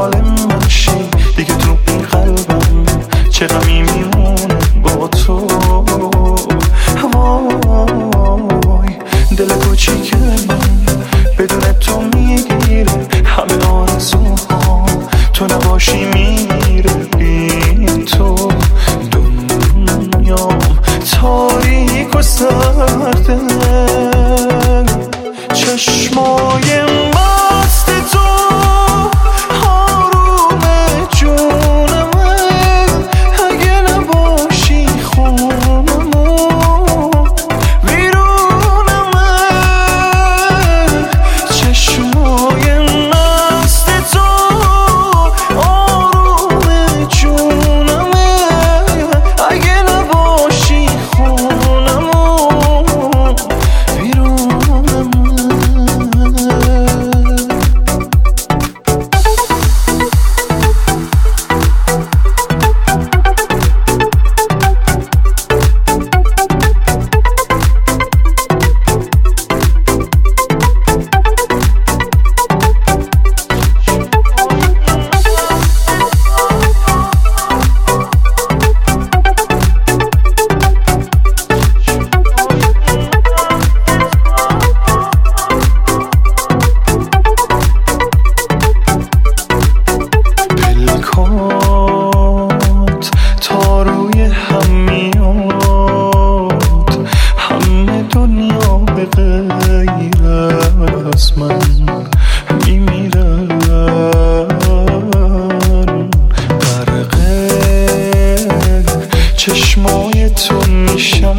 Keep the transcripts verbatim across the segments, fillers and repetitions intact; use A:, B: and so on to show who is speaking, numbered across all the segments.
A: مال من شی دیگه تو این قلبم چه غمی میمونه با تو. وای دل کوچیک من بدون تو میگیره همه آرزوها، تو نباشی میره بی تو. دنیام تاریک و سرده، چشمای مست تو آروم جونمه، اگه نباشی خونمو ویرونمه. چشمای مست تو آروم جونمه، اگه نباشی خونمو ویرونمه. تا روی هم میاد همه دنیا به غیر از من میمیرن. غرق چشمای تو میشم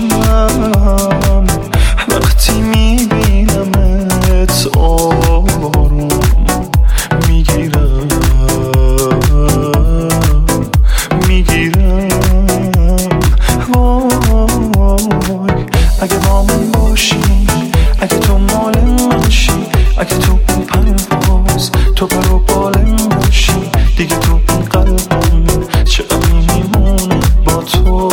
A: وقتی میبینمت آروم میگیرم میگیرم. وای اگه با من باشی، اگه تو مال من شی، اگه تو این پرواز تو پر و بال من شی دیگه تو این قلبم چه غمی میمونه با تو.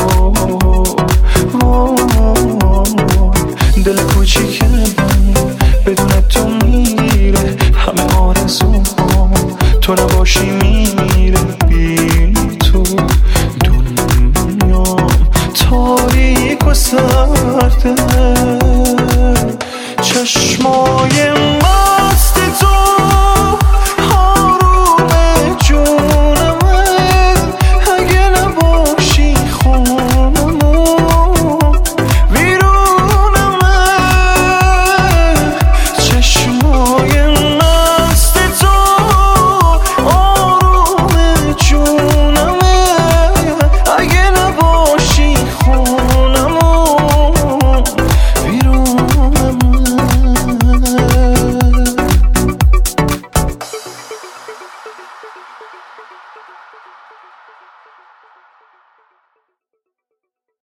A: وای دل کوچیک من بدون تو میره همه آرزوها، تو نباشی میره بی تو. دنیام تاریک و سرده،